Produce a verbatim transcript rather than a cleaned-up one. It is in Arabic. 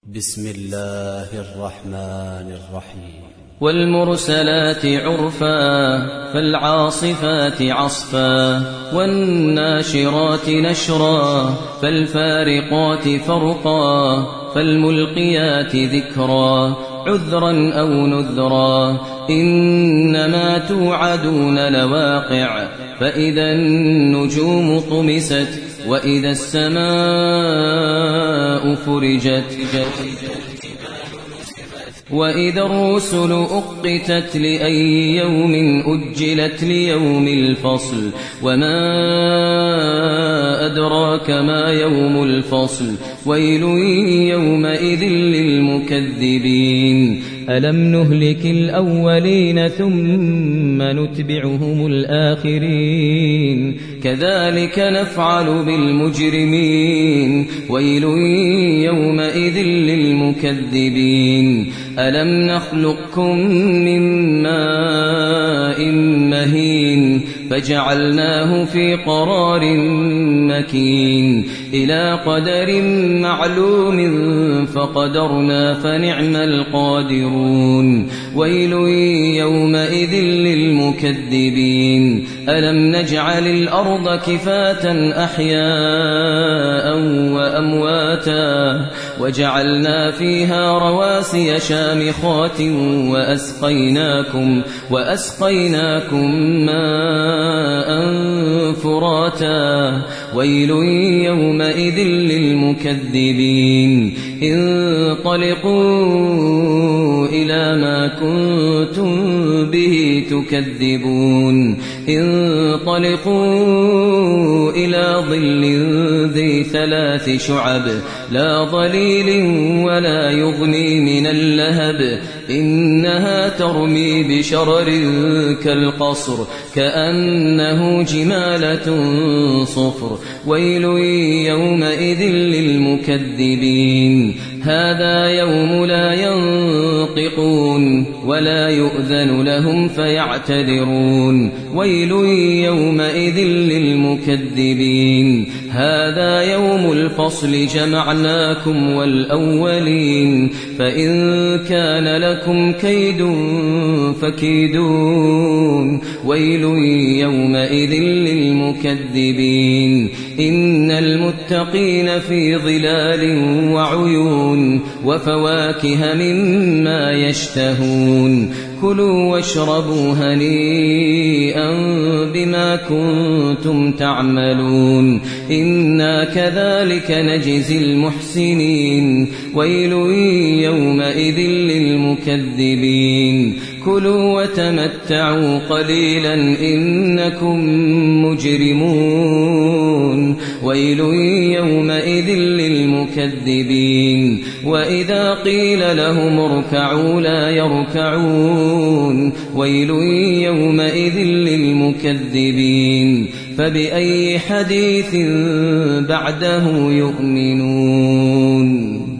بسم الله الرحمن الرحيم والمرسلات عرفا فالعاصفات عصفا والناشرات نشرا فالفارقات فرقا فالملقيات ذكرا عذرا أو نذرا إنما توعدون لواقع فإذا النجوم طمست وإذا السماء فرجت وإذا الرسل أقتت لأي يوم أجلت ليوم الفصل وما أدراك ما يوم الفصل ويل يومئذ للمكذبين ألم نهلك الأولين ثم نتبعهم الآخرين كذلك نفعل بالمجرمين ويل يومئذ للمكذبين ألم نخلقكم من ماء مهين فجعلناه في قرار مكين إلى قدر معلوم فقدرنا فنعم القادرون ويل يومئذ للمكذبين ألم نجعل الأرض كفاة أحياء وأمواتا وجعلنا فيها رواسي شامخات وأسقيناكم, وأسقيناكم ماء فراتا ويل يومئذ للمكذبين انطلقوا إلى ما كنتم به تكذبون انطلقوا إلى ظل ذي ثلاث شعب لا ظليل ولا يغني من اللهب إنها ترمي بشرر كالقصر كأنه جمالة صفر ويل يومئذ للمكذبين هذا يوم لا ينطقون ولا يؤذن لهم فيعتذرون ويل يومئذ للمكذبين هذا يوم الفصل جمعناكم والأولين فإن كان لكم كيد فكيدون ويل يومئذ للمكذبين إن المتقين في ظلال وعيون وفواكه مما يشتهون كلوا واشربوا هنيئا بما كنتم تعملون إنا كذلك نجزي المحسنين ويل يومئذ للمكذبين كلوا وتمتعوا قليلا إنكم مجرمون ويل يومئذ للمكذبين وإذا قيل لهم اركعوا لا يركعون ويل يومئذ للمكذبين فبأي حديث بعده يؤمنون.